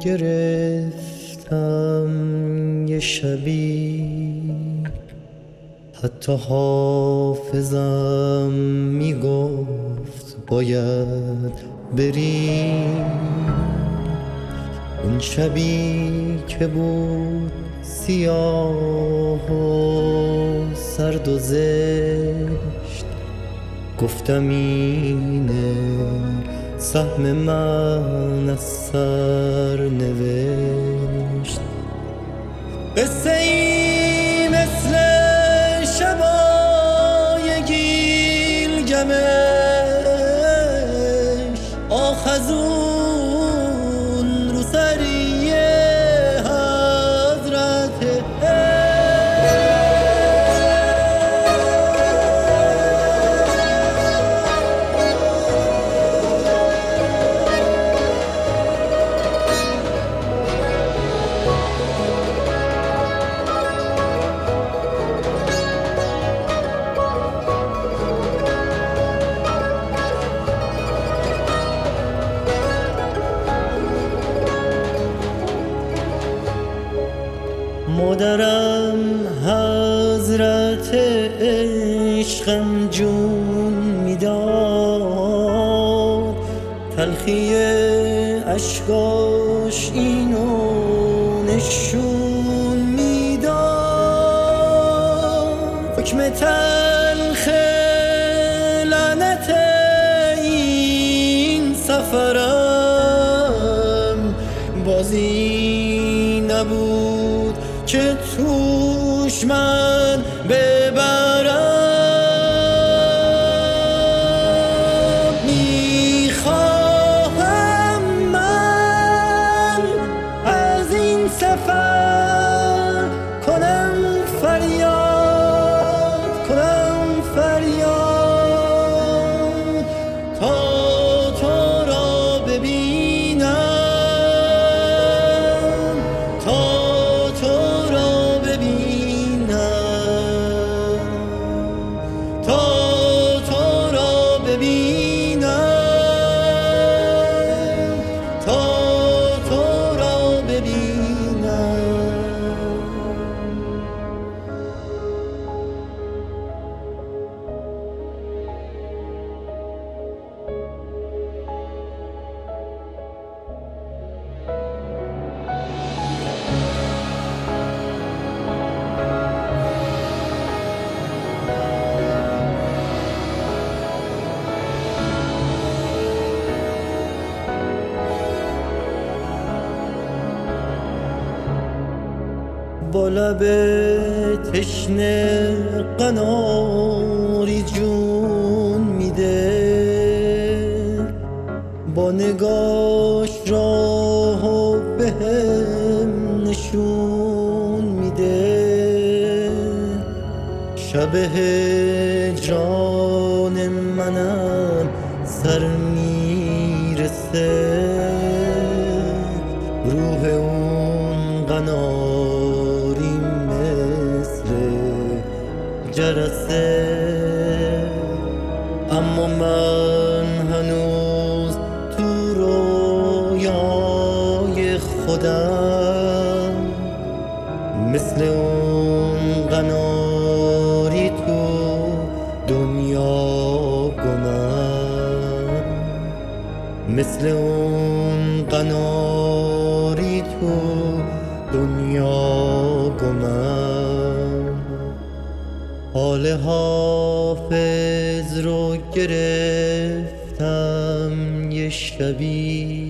گرفتم یه شبی، حتی حافظم میگفت باید بری. اون شبی که بود سیاه و سرد و زشت، گفتم اینه سهم من از سرنوشت. قصه ای مثل شبای گیلگمش، آخزون رو سری حضرت مادرم حضرت عشقم جون میداد، تلخی اشکاش اینو نشون میداد. حکم تلخ لعنت این سفرم بازی نبود که توش من ببرم. میخواهم من از این سفر کنم فریاد، کنم فریاد تا تو را ببینم، تا تو را ببینم، تا تو را ببینم، تا تو را ببینم. با لب تشنه قناری جون میده، با نگاش راهو بهم نشون میده. شب هجران منم سر میرسه، روح اون قناری مثل جرسه. اما من هنوز تو رویای خودم، مثل اون قناری تو دنیا گمم، مثل اون قناری تو دنیا گمم. حال حافظ رو گرفتم یه شبی،